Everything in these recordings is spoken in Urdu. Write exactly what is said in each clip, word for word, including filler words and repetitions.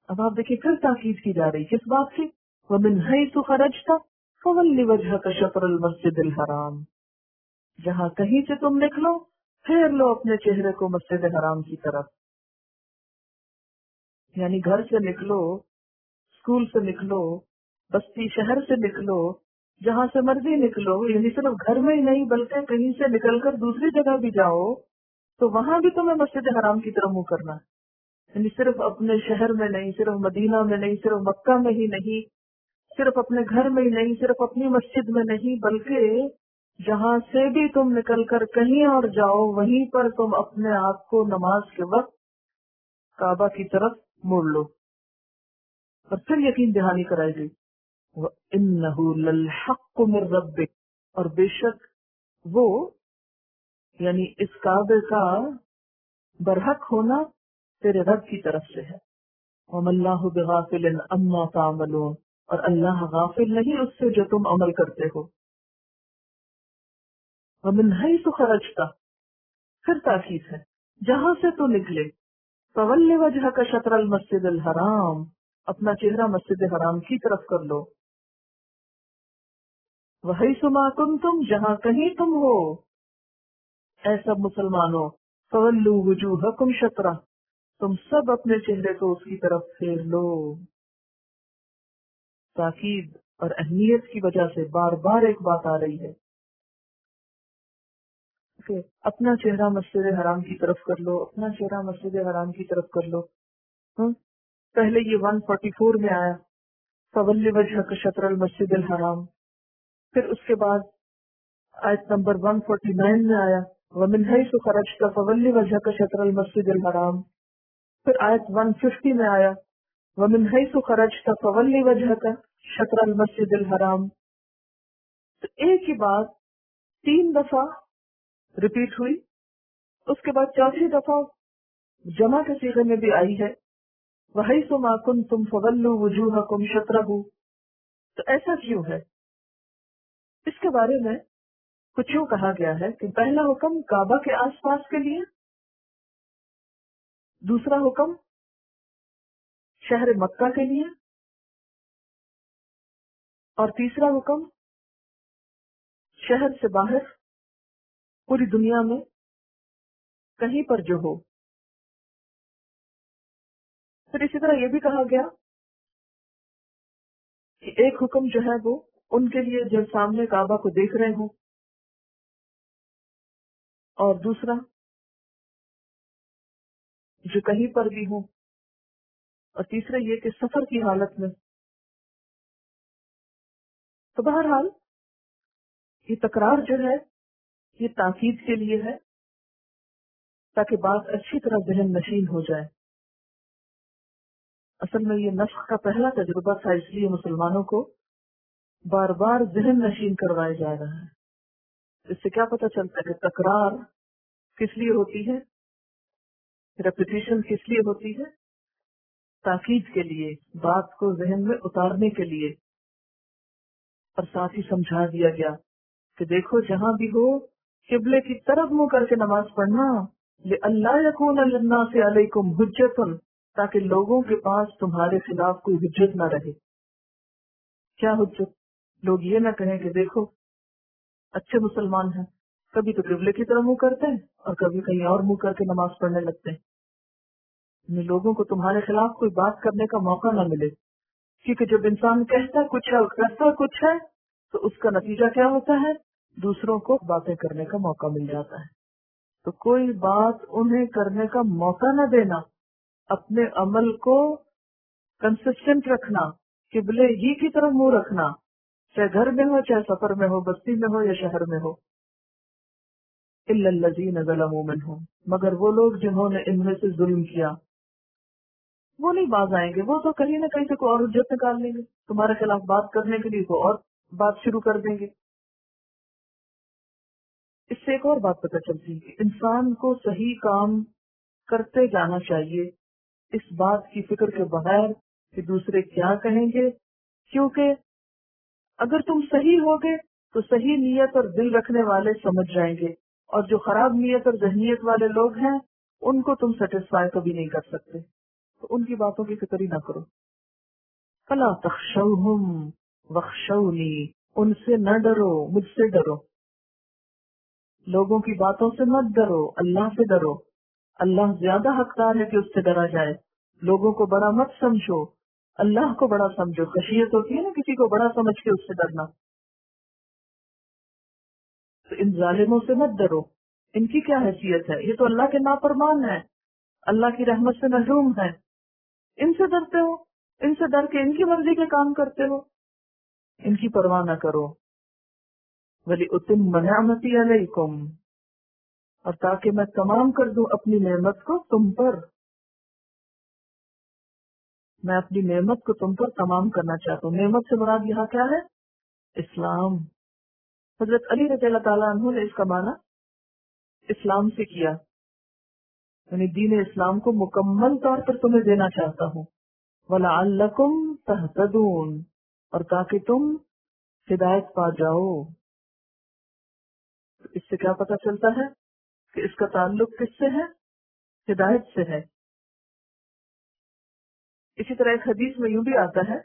اب آپ دیکھیے پھر تاکید کی جا رہی کس بات سے؟ وَمِنْ حَيْثُ خَرَجْتَ فَوَلِّ وَجْهَكَ شَطْرَ الْمَسْجِدِ الْحَرَامِ، جہاں کہیں سے تم نکلو پھیر لو اپنے چہرے کو مسجد حرام کی طرف. یعنی گھر سے نکلو، اسکول سے نکلو، بستی شہر سے نکلو، جہاں سے مرضی نکلو، یعنی صرف گھر میں ہی نہیں بلکہ کہیں سے نکل کر دوسری جگہ بھی جاؤ تو وہاں بھی تمہیں مسجد حرام کی طرف منہ کرنا ہے. یعنی صرف اپنے شہر میں نہیں، صرف مدینہ میں نہیں، صرف مکہ میں ہی نہیں، صرف اپنے گھر میں ہی نہیں، صرف اپنی مسجد میں نہیں، بلکہ جہاں سے بھی تم نکل کر کہیں اور جاؤ وہیں پر تم اپنے آپ کو نماز کے وقت کعبہ کی طرف موڑ لو. اور پھر یقین دہانی کرائی گئی وَإِنَّهُ لَلْحَقُّ مِن رَبِّكَ، اور بے شک وہ یعنی اس کعبے کا برحق ہونا تیرے رب کی طرف سے ہے. وَمَا اللَّهُ بِغَافِلٍ عَمَّا تَعْمَلُونَ، اور اللہ غافل نہیں اس سے جو تم عمل کرتے ہو. وَمِنْ حَيْثُ خَرَجْتَ، پھر تاکید ہے جہاں سے تو نکلے، فَوَلِّ وَجْهَكَ شَطْرَ الْمَسْجِدِ الْحَرَامِ، اپنا چہرہ مسجد حرام کی طرف کر لو. وَحَيْثُ مَا كُنْتُمْ، جہاں کہیں تم ہو اے سب مسلمانوں، فَوَلُّوا وُجُوهَكُمْ شَطْرَهُ، تم سب اپنے چہرے کو اس کی طرف پھیر لو. تاکید اور اہمیت کی وجہ سے بار بار ایک بات آ رہی ہے کہ اپنا چہرہ مسجد حرام کی طرف کر لو، اپنا چہرہ مسجد حرام کی طرف کر لو. ہاں پہلے یہ ون فورٹی فور میں آیا فَوَلِّ وَجْهَكَ شَطْرَ الْمَسْجِدِ الْحَرَامِ، پھر اس کے بعد آیت نمبر ون فورٹی نائن میں آیا وَمِنْ حَيْثُ خَرَجْتَ فَوَلِّ وَجْهَكَ شَطْرَ الْمَسْجِدِ الْحَرَامِ، پھر آیت ون ففٹی میں آیا وَمِنْ حَيْثُ خَرَجْتَ فَوَلِّ وَجْهَكَ شَطْرَ الْمَسْجِدِ الْحَرَامِ. تو ایک ہی بات تین دفعہ ریپیٹ ہوئی، اس کے بعد چوتھی دفعہ جمع کے صیغے میں بھی آئی ہے وَحَيْثُ مَا كُنْتُمْ فَوَلُّوا وُجُوهَكُمْ شَطْرَهُ. تو ایسا کیوں ہے؟ اس کے بارے میں کچھ یوں کہا گیا ہے کہ پہلا حکم کعبہ کے آس پاس کے لیے، دوسرا حکم شہر مکہ کے لیے، اور تیسرا حکم شہر سے باہر پوری دنیا میں کہیں پر جو ہو. پھر اسی طرح یہ بھی کہا گیا کہ ایک حکم جو ہے وہ ان کے لیے جو سامنے کعبہ کو دیکھ رہے ہوں، اور دوسرا جو کہیں پر بھی ہوں، اور تیسرا یہ کہ سفر کی حالت میں. تو بہرحال یہ تکرار جو ہے یہ تاکید کے لیے ہے تاکہ بات اچھی طرح ذہن نشین ہو جائے. اصل میں یہ نسخ کا پہلا تجربہ تھا، اس لیے مسلمانوں کو بار بار ذہن نشین کروایا جا رہا ہے. اس سے کیا پتہ چلتا ہے کہ تکرار کس لیے ہوتی ہے، ریپیٹیشن کس لیے ہوتی ہے؟ تاکید کے لیے، بات کو ذہن میں اتارنے کے لیے. اور ساتھ ہی سمجھا دیا گیا کہ دیکھو جہاں بھی ہو قبلے کی طرف منہ کر کے نماز پڑھنا، لِأَلَّا يَكُونَ لِلنَّاسِ عَلَيْكُمْ حُجَّةٌ، تاکہ لوگوں کے پاس تمہارے خلاف کوئی حجت نہ رہے. کیا حجت؟ لوگ یہ نہ کہیں کہ دیکھو اچھے مسلمان ہیں، کبھی تو قبلے کی طرف منہ کرتے ہیں اور کبھی کہیں اور منہ کر کے نماز پڑھنے لگتے ہیں. یعنی لوگوں کو تمہارے خلاف کوئی بات کرنے کا موقع نہ ملے، کیونکہ جب انسان کہتا کچھ ہے اور کرتا کچھ ہے تو اس کا نتیجہ کیا ہوتا ہے؟ دوسروں کو باتیں کرنے کا موقع مل جاتا ہے. تو کوئی بات انہیں کرنے کا موقع نہ دینا، اپنے عمل کو کنسسٹنٹ رکھنا، قبلے ہی کی طرف منہ رکھنا، چاہے گھر میں ہو، چاہے سفر میں ہو، بستی میں ہو یا شہر میں ہو. إِلَّا الَّذِينَ ظَلَمُوا مِنْهُمْ، مگر وہ لوگ جنہوں نے ان میں سے ظلم کیا، وہ نہیں باز آئیں گے. وہ تو کہیں نہ کہیں سے کوئی اور حجت نکال لیں گے تمہارے خلاف بات کرنے کے لیے، کوئی اور بات شروع کر دیں گے. اس سے ایک اور بات پتہ چلتی ہے کہ انسان کو صحیح کام کرتے جانا چاہیے اس بات کی فکر کے بغیر کہ دوسرے کیا کہیں گے، کیونکہ اگر تم صحیح ہوگے تو صحیح نیت اور دل رکھنے والے سمجھ جائیں گے، اور جو خراب نیت اور ذہنیت والے لوگ ہیں ان کو تم سیٹسفائی کبھی نہیں کر سکتے. تو ان کی باتوں کی فکر ہی نہ کرو. فلا تخشوہم وخشونی، ان سے نہ ڈرو، مجھ سے ڈرو. لوگوں کی باتوں سے مت ڈرو، اللہ سے ڈرو. اللہ زیادہ حقدار ہے کہ اس سے ڈرا جائے. لوگوں کو بڑا مت سمجھو، اللہ کو بڑا سمجھو. خشیت ہوتی ہے نا کسی کو بڑا سمجھ کے اس سے ڈرنا. تو ان ظالموں سے مت ڈرو. ان کی کیا حیثیت ہے؟ یہ تو اللہ کے نافرمان ہے، اللہ کی رحمت سے محروم ہے. ان سے ڈرتے ہو، ان سے ڈر کے ان کی مرضی کے کام کرتے ہو. ان کی پرواہ نہ کرو. وَلِأُتِمَّ نِعْمَتِي عَلَيْكُمْ، اور تاکہ میں تمام کر دوں اپنی نعمت کو تم پر. میں اپنی نعمت کو تم پر تمام کرنا چاہتا ہوں. نعمت سے مراد یہاں کیا ہے؟ اسلام. حضرت علی رضی اللہ تعالیٰ عنہ نے اس کا معنی اسلام سے کیا، یعنی دین اسلام کو مکمل طور پر تمہیں دینا چاہتا ہوں. وَلَعَلَّكُمْ تَهْتَدُونَ، اور تاکہ تم ہدایت پا جاؤ. اس سے کیا پتہ چلتا ہے کہ اس کا تعلق کس سے ہے؟ ہدایت سے ہے. اسی طرح ایک حدیث میں یوں بھی آتا ہے،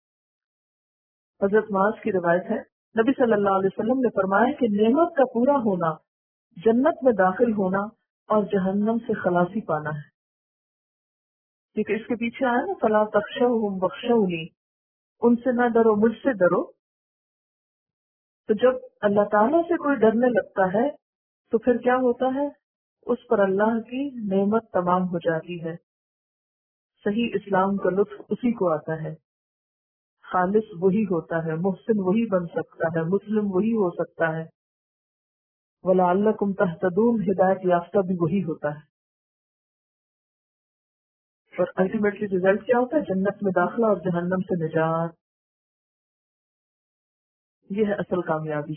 حضرت معاذ کی روایت ہے، نبی صلی اللہ علیہ وسلم نے فرمایا کہ نعمت کا پورا ہونا، جنت میں داخل ہونا اور جہنم سے خلاصی پانا ہے. کیونکہ اس کے پیچھے آیا نا فلا تخشوہم وخشونی، ان سے نہ ڈرو، مجھ سے ڈرو. تو جب اللہ تعالیٰ سے کوئی ڈرنے لگتا ہے تو پھر کیا ہوتا ہے؟ اس پر اللہ کی نعمت تمام ہو جاتی ہے. صحیح اسلام کا لطف اسی کو آتا ہے. خالص وہی ہوتا ہے، محسن وہی بن سکتا ہے، مسلم وہی ہو سکتا ہے. وَلَعَلَّكُمْ تَهْتَدُونَ، ہدایت یافتہ بھی وہی ہوتا ہے. اور الٹیمیٹلی ریزلٹ کیا ہوتا ہے؟ جنت میں داخلہ اور جہنم سے نجات. یہ ہے اصل کامیابی.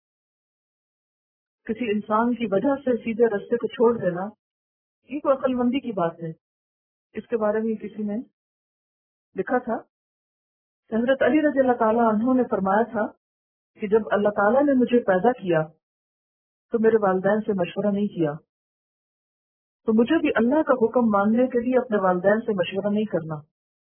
کسی انسان کی وجہ سے سیدھے رستے کو چھوڑ دینا، یہ کوئی عقل مندی کی بات ہے. اس کے بارے میں کسی نے لکھا تھا، حضرت علی رضی اللہ تعالیٰ عنہ نے فرمایا تھا کہ جب اللہ تعالیٰ نے مجھے پیدا کیا تو میرے والدین سے مشورہ نہیں کیا، تو مجھے بھی اللہ کا حکم ماننے کے لیے اپنے والدین سے مشورہ نہیں کرنا.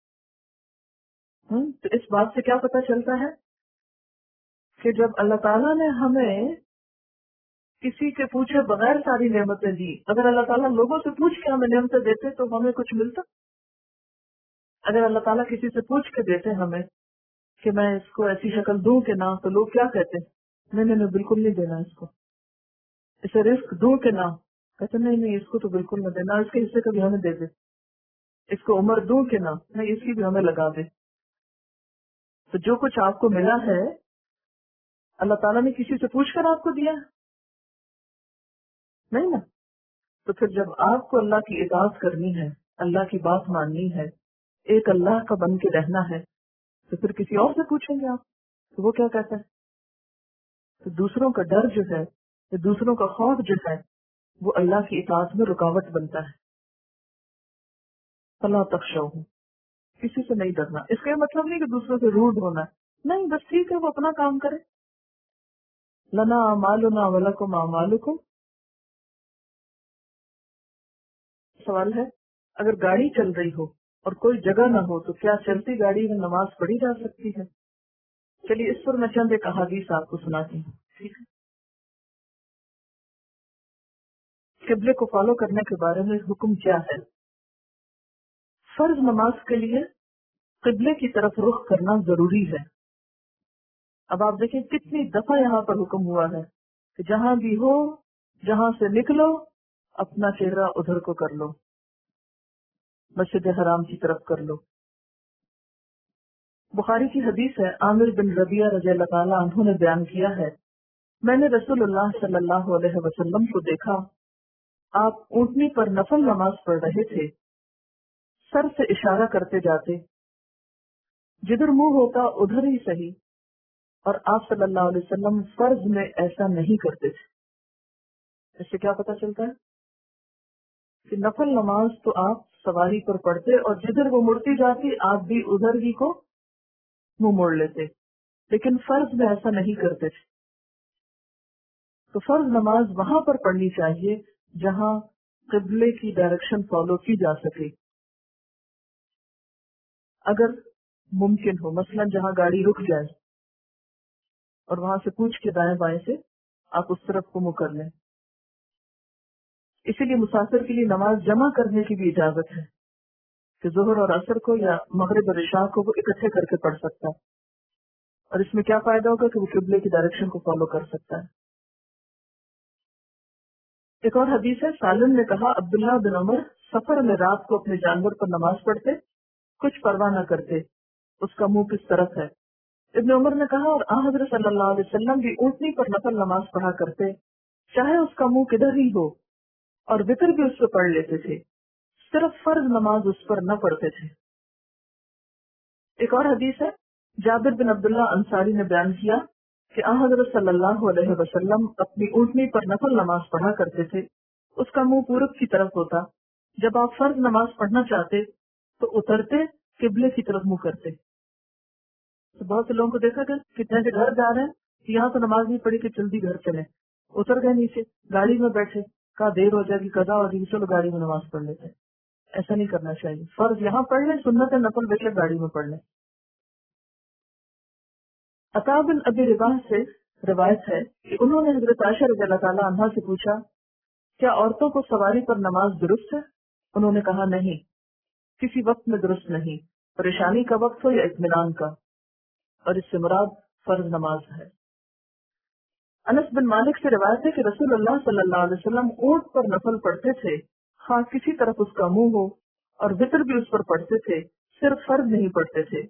ہم تو اس بات سے کیا پتہ چلتا ہے کہ جب اللہ تعالیٰ نے ہمیں کسی کے پوچھے بغیر ساری نعمتیں دی، اگر اللہ تعالیٰ لوگوں سے پوچھ کے ہمیں نعمتیں دیتے تو ہمیں کچھ ملتا؟ اگر اللہ تعالیٰ کسی سے پوچھ کے دیتے ہمیں کہ میں اس کو ایسی شکل دوں کہ نہ، تو لوگ کیا کہتے؟ نہیں نہیں نہیں، بالکل نہیں دینا اس کو. اسے رزق دوں کہ نہ، کہتے نہیں نہیں اس کو تو بالکل نہ دینا، اس کے حصے کا بھی ہمیں دے دے. اس کو عمر دوں کہ نہ، نہیں اس کی بھی ہمیں لگا دے. تو جو کچھ آپ کو ملا ہے اللہ تعالیٰ نے کسی سے پوچھ کر آپ کو دیا نہیں نا. تو پھر جب آپ کو اللہ کی اطاعت کرنی ہے، اللہ کی بات ماننی ہے، ایک اللہ کا بن کے رہنا ہے، تو پھر کسی اور سے پوچھیں گے آپ تو وہ کیا کہتا ہے؟ تو دوسروں کا ڈر جو ہے، دوسروں کا خوف جو ہے، وہ اللہ کی اطاعت میں رکاوٹ بنتا ہے. فلا تخشوہم، کسی سے نہیں ڈرنا. اس کا یہ مطلب نہیں کہ دوسروں سے روڈ ہونا ہے، نہیں، بس ٹھیک ہے وہ اپنا کام کرے. لنا اعمالنا ولکم اعمالکم. سوال ہے، اگر گاڑی چل رہی ہو اور کوئی جگہ نہ ہو تو کیا چلتی گاڑی میں نماز پڑھی جا سکتی ہے؟ چلیے اس پر میں چند ایک احادیث آپ کو سناتی ہوں. ٹھیک ہے، قبلے کو فالو کرنے کے بارے میں حکم کیا ہے؟ فرض نماز کے لیے قبلے کی طرف رخ کرنا ضروری ہے. اب آپ دیکھیں کتنی دفعہ یہاں پر حکم ہوا ہے کہ جہاں بھی ہو، جہاں سے نکلو، اپنا چہرہ ادھر کو کر لو، مسجد حرام کی طرف کر لو. بخاری کی حدیث ہے، عامر بن ربیعہ رضی اللہ تعالیٰ عنہ نے بیان کیا ہے، میں نے رسول اللہ صلی اللہ علیہ وسلم کو دیکھا، آپ اونٹنی پر نفل نماز پڑھ رہے تھے، سر سے اشارہ کرتے جاتے، جدھر منہ ہوتا ادھر ہی صحیح، اور آپ صلی اللہ علیہ وسلم فرض میں ایسا نہیں کرتے تھے. اس سے کیا پتہ چلتا ہے کہ نفل نماز تو آپ سواری پر پڑھتے اور جدھر وہ مڑتی جاتی آپ بھی ادھر ہی کو منہ موڑ لیتے، لیکن فرض میں ایسا نہیں کرتے تھے. تو فرض نماز وہاں پر پڑھنی چاہیے جہاں قبلے کی ڈائریکشن فالو کی جا سکے. اگر ممکن ہو، مثلا جہاں گاڑی رک جائے اور وہاں سے پوچھ کے دائیں بائیں سے آپ اس طرف کو منہ کر لیں. اسی لیے مسافر کے لیے نماز جمع کرنے کی بھی اجازت ہے کہ ظہر اور عصر کو یا مغرب اور عشاء کو وہ اکٹھے کر کے پڑھ سکتا ہے. اور اس میں کیا فائدہ ہوگا کہ وہ قبلے کی ڈائریکشن کو فالو کر سکتا ہے. ایک اور حدیث ہے، سالم نے کہا عبداللہ بن عمر سفر میں رات کو اپنے جانور پر نماز پڑھتے، کچھ پرواہ نہ کرتے اس کا منہ کس طرف ہے. ابن عمر نے کہا اور آن حضرت صلی اللہ علیہ وسلم بھی اونٹنی پر نفل نماز پڑھا کرتے، چاہے اس کا منہ کدھر ہی ہو، اور وتر بھی اس پہ پڑھ لیتے تھے، صرف فرض نماز اس پر نہ پڑھتے تھے. ایک اور حدیث ہے، جابر بن عبداللہ انصاری نے بیان کیا کہ آن حضرت صلی اللہ علیہ وسلم اپنی اونٹنی پر نفل نماز پڑھا کرتے تھے، اس کا منہ پورب کی طرف ہوتا. جب آپ فرض نماز پڑھنا چاہتے تو اترتے، قبلے کی طرف منہ کرتے. تو بہت سے لوگوں کو دیکھا کہ کتنے کے گھر جا رہے ہیں کہ یہاں تو نماز نہیں پڑھی کہ جلدی گھر چلے، اتر گئے نیچے، گاڑی میں بیٹھے، کہا دیر ہو جائے گی، قضا ہو جائے گی، چلو گاڑی میں نماز پڑھ لیتے. ایسا نہیں کرنا چاہیے. فرض یہاں پڑھ لیں، سنت نفل بے شک گاڑی میں پڑھ لیں. عطا بن ابی رباح سے روایت ہے کہ انہوں نے حضرت عائشہ رضی اللہ تعالیٰ عنہا سے پوچھا کیا عورتوں کو سواری پر نماز درست ہے؟ انہوں نے کہا نہیں، کسی وقت میں درست نہیں، پریشانی کا وقت ہو یا اطمینان کا، اور اس سے مراد فرض نماز ہے. انس بن مالک سے روایت ہے کہ رسول اللہ صلی اللہ علیہ وسلم اونٹ پر نفل پڑھتے تھے، خواہ کسی طرف اس کا منہ ہو، اور وتر بھی اس پر پڑھتے تھے، صرف فرض نہیں پڑھتے تھے.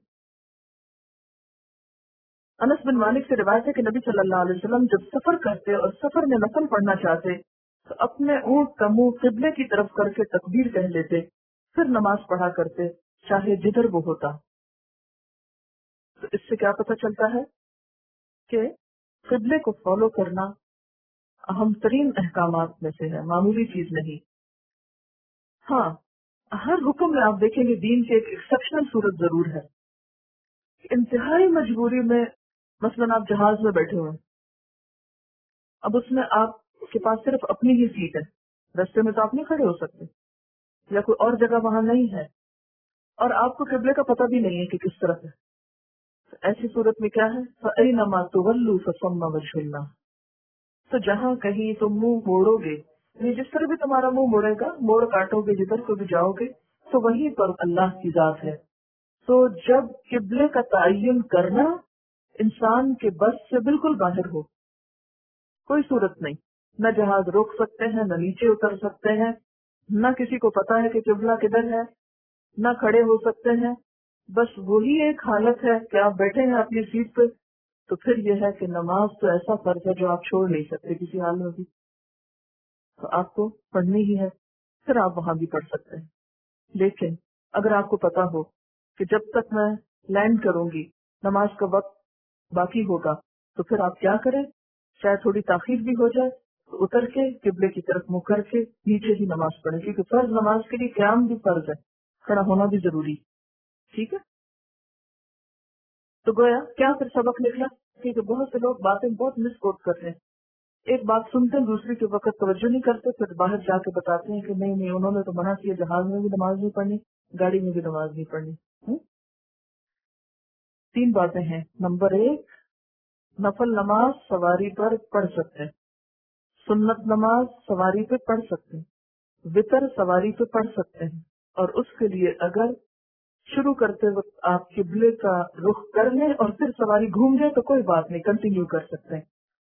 انس بن مالک سے روایت ہے کہ نبی صلی اللہ علیہ وسلم جب سفر کرتے اور سفر میں نفل پڑھنا چاہتے تو اپنے اونٹ کا منہ قبلے کی طرف کر کے تکبیر کہہ لیتے، پھر نماز پڑھا کرتے چاہے جدھر وہ ہوتا. تو اس سے کیا پتہ چلتا ہے کہ قبلے کو فالو کرنا اہم ترین احکامات میں سے ہے، معمولی چیز نہیں. ہاں، ہر حکم میں آپ دیکھیں گے دین کی ایک ایکسپشنل صورت ضرور ہے. انتہائی مجبوری میں مثلاً آپ جہاز میں بیٹھے ہوئے، اب اس میں آپ کے پاس صرف اپنی ہی سیٹ ہے، رستے میں تو آپ نہیں کھڑے ہو سکتے، یا کوئی اور جگہ وہاں نہیں ہے، اور آپ کو قبلے کا پتہ بھی نہیں ہے کہ کس طرف ہے. تو ایسی صورت میں کیا ہے، فَأَيْنَمَا تُوَلُّوا فَثَمَّ وَجْهُ اللَّهِ. تو جہاں کہیں تم منہ موڑو گے، یعنی جس طرح بھی تمہارا منہ موڑے گا، موڑ کاٹو گے، جدھر کو بھی جاؤ گے، تو وہیں پر اللہ کی ذات ہے. تو جب قبلے کا تعین کرنا انسان کے بس سے بالکل باہر ہو، کوئی صورت نہیں، نہ جہاز روک سکتے ہیں، نہ نیچے اتر سکتے ہیں، نہ کسی کو پتا ہے کہ قبلہ کدھر ہے، نہ کھڑے ہو سکتے ہیں، بس وہی ایک حالت ہے کہ آپ بیٹھے ہیں اپنی سیٹ پہ. تو پھر یہ ہے کہ نماز تو ایسا فرض ہے جو آپ چھوڑ نہیں سکتے کسی حال میں بھی، تو آپ کو پڑھنی ہی ہے، پھر آپ وہاں بھی پڑھ سکتے ہیں. لیکن اگر آپ کو پتا ہو کہ جب تک میں لینڈ کروں گی نماز کا وقت باقی ہوگا، تو پھر آپ کیا کریں، چاہے تھوڑی تاخیر بھی ہو جائے تو اتر کے قبلے کی طرف منہ کر کے نیچے ہی نماز پڑھیں، کیونکہ فرض نماز کے لیے قیام بھی فرض ہے، کھڑا ہونا بھی ضروری. ٹھیک ہے، تو گویا کیا پھر سبق نکلا، کیونکہ بہت سے لوگ باتیں بہت مس کوٹ کرتے ہیں، ایک بات سنتے ہیں دوسری کے وقت توجہ نہیں کرتے، پھر باہر جا کے بتاتے ہیں کہ نہیں نہیں انہوں نے تو منع کیا، جہاز میں بھی نماز نہیں پڑھنی، گاڑی میں بھی نماز نہیں پڑھنی. ہم؟ تین باتیں ہیں. نمبر ایک، نفل نماز سواری پر پڑھ سکتے ہیں، سنت نماز سواری پہ پڑھ سکتے ہیں، وتر سواری پہ پڑھ سکتے ہیں، اور اس کے لیے اگر شروع کرتے وقت آپ قبلے کا رخ کر لیں اور پھر سواری گھوم جائے تو کوئی بات نہیں، کنٹینیو کر سکتے ہیں.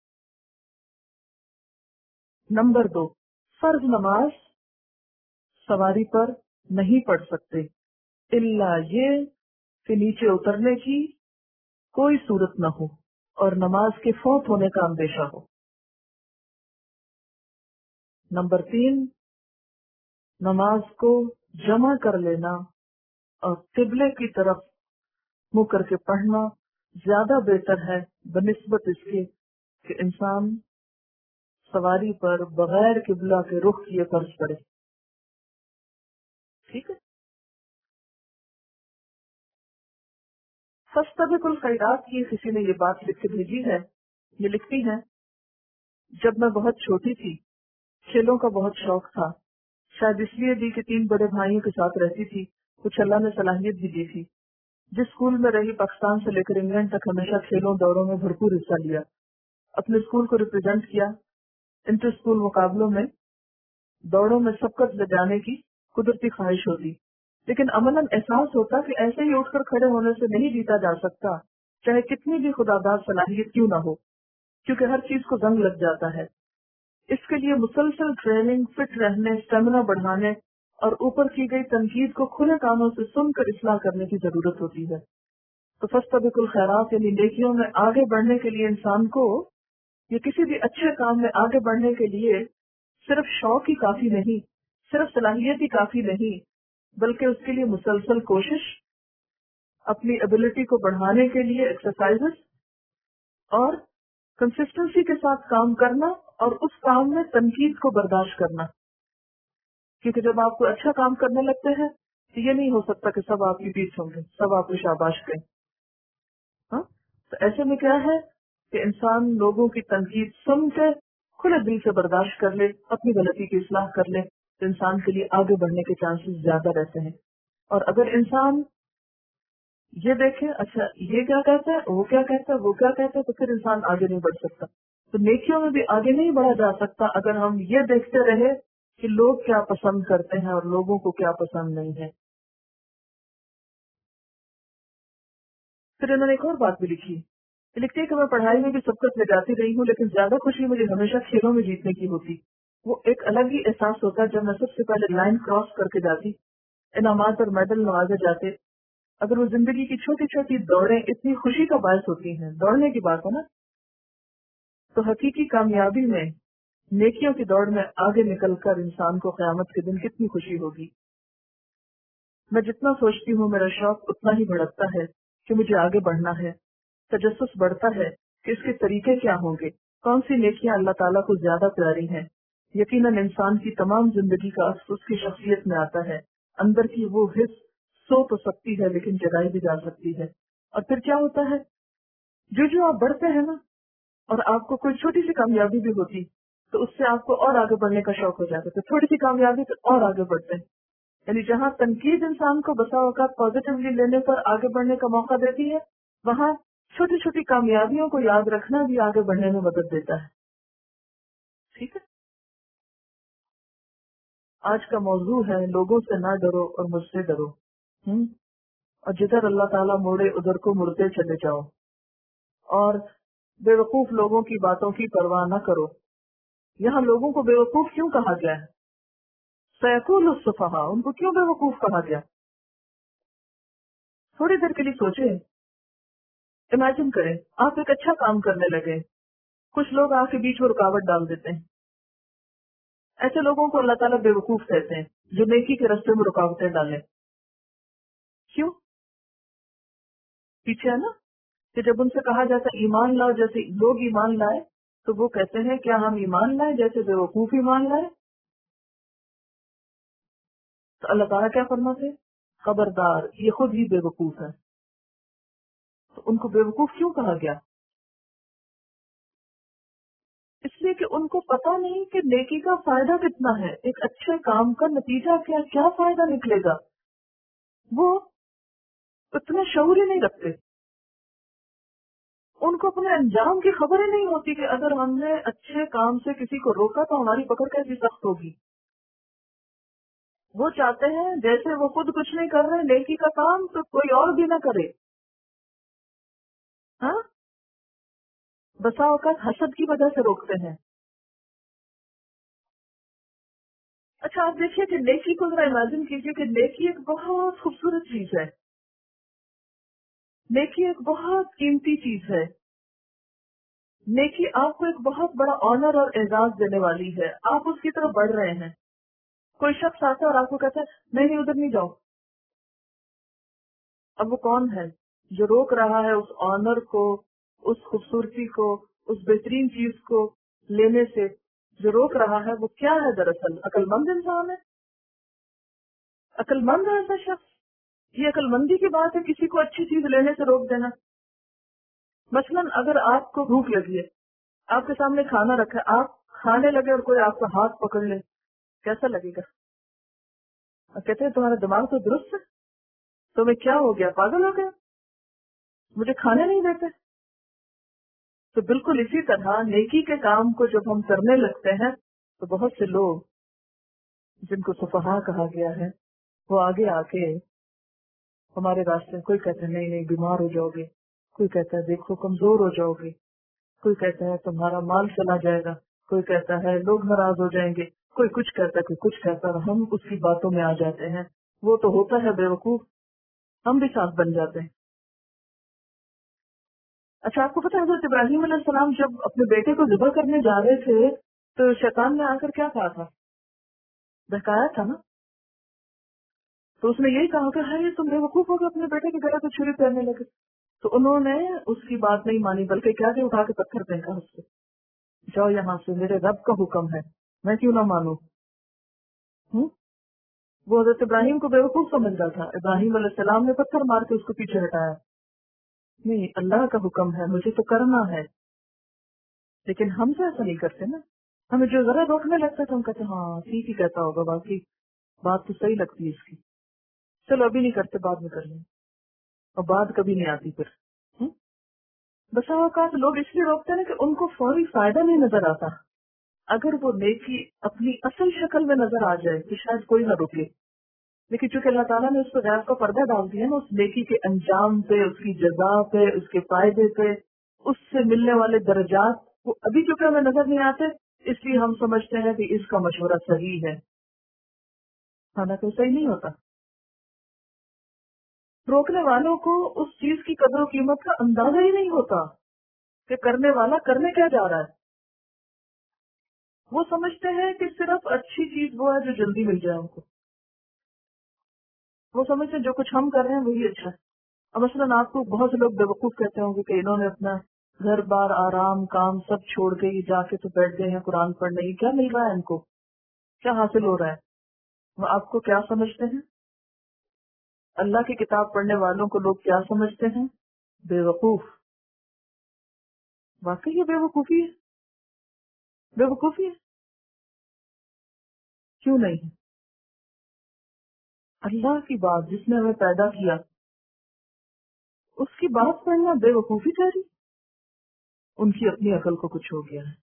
نمبر دو، فرض نماز سواری پر نہیں پڑھ سکتے الا یہ کہ نیچے اترنے کی کوئی صورت نہ ہو اور نماز کے فوت ہونے کا اندیشہ ہو. نمبر تین، نماز کو جمع کر لینا اور قبلے کی طرف منہ کر کے پڑھنا زیادہ بہتر ہے بنسبت اس کے کہ انسان سواری پر بغیر قبلہ کے رخ کیے فرض پڑے. ٹھیک ہے، فاستبقوا الخیرات کی کسی نے یہ بات لکھ کے بھیجی ہے. یہ لکھتی ہیں جب میں بہت چھوٹی تھی کھیلوں کا بہت شوق تھا، شاید اس لیے بھی کہ تین بڑے بھائیوں کے ساتھ رہتی تھی، کچھ اللہ نے صلاحیت بھی دی تھی. जिस स्कूल में रही पाकिस्तान से लेकर इंग्लैंड तक हमेशा खेलों दौड़ों में भरपूर हिस्सा लिया, अपने स्कूल को रिप्रेजेंट किया। इंटर स्कूल मुकाबलों में दौड़ों में सबकत ले जाने की कुदरती ख्वाहिश होती, लेकिन अमलन एहसास होता कि ऐसे ही उठकर खड़े होने से नहीं जीता जा सकता, चाहे कितनी भी खुदादार सलाहियत क्यों ना हो, क्योंकि हर चीज को जंग लग जाता है। इसके लिए मुसलसल ट्रेनिंग, फिट रहने, स्टेमिना बढ़ाने और ऊपर की गई तनकीद को खुले कानों से सुनकर इस्लाह करने की जरूरत होती है। तो फस्तबिकुल खैरात यानी नेकियों में आगे बढ़ने के लिए इंसान को, या किसी भी अच्छे काम में आगे बढ़ने के लिए सिर्फ शौक ही काफी नहीं, सिर्फ सलाहियत ही काफी नहीं, बल्कि उसके लिए मुसलसल कोशिश, अपनी एबिलिटी को बढ़ाने के लिए एक्सरसाइजेस और कंसिस्टेंसी के साथ काम करना और उस काम में तनकीद को बर्दाश्त करना। क्योंकि जब आप कोई अच्छा काम करने लगते हैं तो ये नहीं हो सकता कि सब आपकी पीठ होंगे, सब आपको शाबाश करें। हाँ, तो ऐसे में क्या है कि इंसान लोगों की तनकीद सुन के खुले दिल से बर्दाश्त कर ले, अपनी गलती की इस्लाह कर ले, तो इंसान के लिए आगे बढ़ने के चांसेस ज्यादा रहते हैं। और अगर इंसान ये देखे अच्छा ये क्या कहता है, वो क्या कहता है, वो क्या कहता है, तो फिर इंसान आगे नहीं बढ़ सकता। तो नेकियों में भी आगे नहीं बढ़ा जा सकता अगर हम ये देखते रहे कि लोग क्या पसंद करते हैं और लोगों को क्या पसंद नहीं है। फिर इन्होंने एक और बात भी लिखी, लिखती है कि मैं पढ़ाई में भी सबकत ले जाती रही हूँ, लेकिन ज्यादा खुशी मुझे हमेशा खेलों में जीतने की होती। वो एक अलग ही एहसास होता जब मैं सबसे पहले लाइन क्रॉस करके जाती, इनामात और मेडल नवाजे जाते। अगर वो जिंदगी की छोटी छोटी दौड़ें इतनी खुशी का बायस होती हैं, दौड़ने की बात है ना, तो हकीकी कामयाबी में नेकियों की दौड़ में आगे निकलकर इंसान को क़यामत के दिन कितनी खुशी होगी। मैं जितना सोचती हूँ मेरा शौक उतना ही भड़कता है कि मुझे आगे बढ़ना है। तजस्सुस बढ़ता है कि इसके तरीके क्या होंगे, कौन सी नेकियां अल्लाह ताला को ज्यादा प्यारी हैं। यकीनन इंसान की तमाम जिंदगी का अक्स उसकी शख्सियत में आता है। अंदर की वो हिस्स सो तो सकती है लेकिन जगाई भी जा सकती है। और फिर क्या होता है, जो जो आप बढ़ते हैं ना, और आपको कोई छोटी सी कामयाबी भी होती तो उससे आपको और आगे बढ़ने का शौक हो जाता है। तो थोड़ी सी कामयाबी तो और आगे बढ़ते हैं। यानी जहाँ तनकीद इंसान को बसा औकात पॉजिटिवली लेने पर आगे बढ़ने का मौका देती है, वहाँ छोटी छोटी कामयाबियों को याद रखना भी आगे बढ़ने में मदद देता है। ठीक है, आज का मौजू है लोगों से ना डरो और मुझसे डरो। हम्म और जिधर अल्लाह ताला मोड़े उधर को मुड़ते चले जाओ, और बेवकूफ लोगों की बातों की परवाह न करो। यहाँ लोगों को बेवकूफ क्यों कहा गया है? सयकुल सुफहा, उनको क्यों बेवकूफ कहा गया? थोड़ी देर के लिए सोचे, इमेजिन करें आप एक अच्छा काम करने लगे, कुछ लोग आपके बीच में रुकावट डाल देते हैं। ऐसे लोगों को अल्लाह ताला बेवकूफ कहते हैं, जो नेकी के रास्ते में रुकावटें डालें। क्यों? पीछे है ना कि जब उनसे कहा जाता है ईमान लाओ, जैसे लोग ईमान लाए तो वो कहते हैं क्या हम ईमान लाए जैसे बेवकूफ ईमान लाए? तो अल्लाह ताला क्या फरमाते, खबरदार ये खुद ही बेवकूफ है। तो उनको बेवकूफ क्यों कहा गया? इसलिए कि उनको पता नहीं कि नेकी का फायदा कितना है, एक अच्छे काम का नतीजा क्या क्या फायदा निकलेगा। वो उतना शऊर ही नहीं रखते, उनको अपने अंजाम की खबर ही नहीं होती कि अगर हमने अच्छे काम से किसी को रोका तो हमारी पकड़ कैसी सख्त होगी। वो चाहते हैं जैसे वो खुद कुछ नहीं कर रहे नेकी का काम तो कोई और भी ना करे। हाँ, बसा औकात हसद की वजह से रोकते हैं। अच्छा आप देखिए कि नेकी को जरा इमेजिन कीजिए कि नेकी एक बहुत खूबसूरत चीज है, नेकी एक बहुत कीमती चीज है। नेकी आपको एक बहुत बड़ा ऑनर और एजाज देने वाली है। आप उसकी तरफ बढ़ रहे हैं, कोई शख्स आता है और आपको कहता है नहीं नहीं उधर नहीं जाओ। अब वो कौन है जो रोक रहा है उस ऑनर को, उस खूबसूरती को, उस बेहतरीन चीज को लेने से? जो रोक रहा है वो क्या है? दरअसल अक्लमंद इंसान है, अक्लमंद है ऐसा शख्स। ये अक्लमंदी की बात है किसी को अच्छी चीज लेने से रोक देना। मसलन अगर आपको भूख लगी है, आपके सामने खाना रखा है, आप खाने लगे और कोई आपका हाथ पकड़ ले, कैसा लगेगा? और कहते हैं तुम्हारा दिमाग तो दुरुस्त है, तुम्हें क्या हो गया, पागल हो गया? مجھے کھانے نہیں دیتے. تو بالکل اسی طرح نیکی کے کام کو جب ہم کرنے لگتے ہیں تو بہت سے لوگ جن کو سفہا کہا گیا ہے وہ آگے آ کے ہمارے راستے، کوئی کہتا ہے نہیں نہیں بیمار ہو جاؤ گے، کوئی کہتا ہے دیکھو کمزور ہو جاؤ گے، کوئی کہتا ہے تمہارا مال چلا جائے گا، کوئی کہتا ہے لوگ ناراض ہو جائیں گے، کوئی کچھ کہتا ہے کوئی کچھ کہتا ہے، اور ہم اس کی باتوں میں آ جاتے ہیں. وہ تو ہوتا ہے بے وقوف، ہم بھی ساتھ بن جاتے ہیں. اچھا آپ کو پتا ہے حضرت ابراہیم علیہ السلام جب اپنے بیٹے کو ذبح کرنے جا رہے تھے تو شیطان نے آ کر کیا کہا تھا؟ بہکایا تھا نا. تو اس نے یہی کہا کہ ہے یہ تم بے وقوف ہو گئے، اپنے بیٹے کے گلے کو چھری پہننے لگے. تو انہوں نے اس کی بات نہیں مانی، بلکہ کیا کہ اٹھا کے پتھر پھینکا اس سے. جاؤ یہاں سے، میرے رب کا حکم ہے، میں کیوں نہ مانوں. ہوں وہ حضرت ابراہیم کو بے وقوف سمجھ رہا تھا. ابراہیم علیہ السلام نے پتھر مار کے اس کو پیچھے ہٹایا. نہیں، اللہ کا حکم ہے، مجھے تو کرنا ہے. لیکن ہم تو ایسا نہیں کرتے نا. ہمیں جو ذرا روکنے لگتا ہے تو ہم کہتے ہاں ٹھیک ہی کہتا ہوگا، باقی بات تو صحیح لگتی ہے اس کی، چلو ابھی نہیں کرتے بعد میں کر لیں. اور بات کبھی نہیں آتی پھر. ہوں؟ بسا اوقات لوگ اس لیے روکتے ہیں نا کہ ان کو فوری فائدہ نہیں نظر آتا. اگر وہ نیکی اپنی اصل شکل میں نظر آ جائے تو شاید کوئی نہ روکے. لیکن چونکہ اللہ تعالیٰ نے اس کو غیب کا پردہ ڈال دیا نا، اس نیکی کے انجام پہ، اس کی جزا پہ، اس کے فائدے پہ، اس سے ملنے والے درجات وہ ابھی چونکہ ہمیں نظر نہیں آتے، اس لیے ہم سمجھتے ہیں کہ اس کا مشورہ صحیح ہے، حالانکہ صحیح نہیں ہوتا. روکنے والوں کو اس چیز کی قدر و قیمت کا اندازہ ہی نہیں ہوتا کہ کرنے والا کرنے کیا جا رہا ہے. وہ سمجھتے ہیں کہ صرف اچھی چیز وہ ہے جو جلدی مل جائے ان کو. وہ سمجھتے ہیں جو کچھ ہم کر رہے ہیں وہی اچھا ہے. اب مثلاً آپ کو بہت سے لوگ بیوقوف کہتے ہوں گے کہ انہوں نے اپنا گھر بار آرام کام سب چھوڑ کے یہ جا کے تو بیٹھ گئے ہیں قرآن پڑھنے. کیا مل رہا ہے ان کو؟ کیا حاصل ہو رہا ہے؟ وہ آپ کو کیا سمجھتے ہیں؟ اللہ کی کتاب پڑھنے والوں کو لوگ کیا سمجھتے ہیں؟ بے وقوف. واقعی یہ بے وقوفی ہے؟ بے وقوفی ہے؟ کیوں نہیں؟ اللہ کی بات جس نے ہمیں پیدا کیا اس کی بات پڑھنا بے وقوفی ٹھہری؟ ان کی اپنی عقل کو کچھ ہو گیا ہے.